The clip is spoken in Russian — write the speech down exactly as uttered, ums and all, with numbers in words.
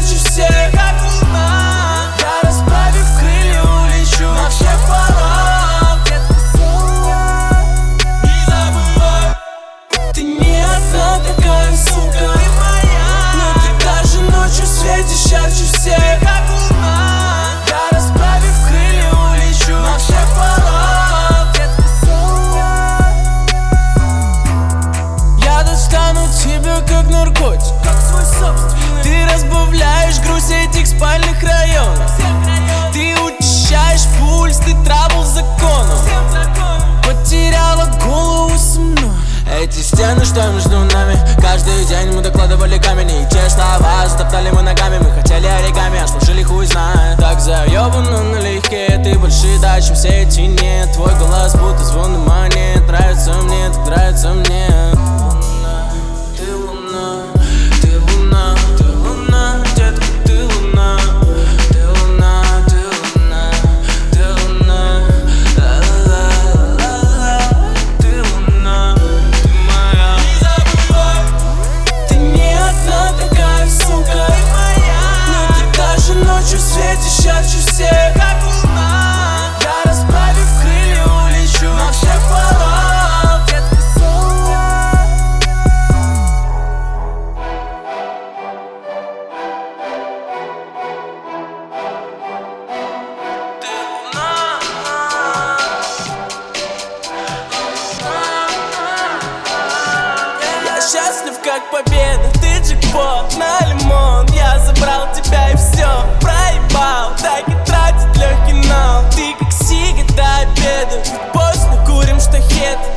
ярче всех, как луна. Я, расправив крылья, улечу на всех парах. Не забывай, ты не одна такая, сука, ты моя. Но ты даже ночью светишь ярче всех, как луна. Я, расправив крылья, улечу на всех парах. Я достану тебя как наркотик, как свой собственный. Ты разбавляешь грусть этих спальных районов. Ты учащаешь пульс, ты трабл законом. Потеряла голову со мной. Эти стены, что между нами, каждый день мы докладывали камень. И те слова стоптали мы ногами. Мы хотели оригами, а служили хуй знает. Так заебано налегке, ты больше да, чем все эти нет. Твой голос будто звон монет. Нравится мне, так нравится мне. Ты луна, ты луна, ты луна, детка, ты луна. Ты луна, ты луна, ты луна. Ла-ла-ла-ла-ла. Ты луна, ты моя. Не забывай, ты не одна такая, сука, ты моя. Но ты даже ночью светишь ярче всех, как луна. Я, расправив крылья, улечу на всех парах. Счастлив как победа, ты джекпот на лимон. Я забрал тебя и все проебал. Так и тратит легкий нал. Ты как сига до обеда. Поздно курим штахет.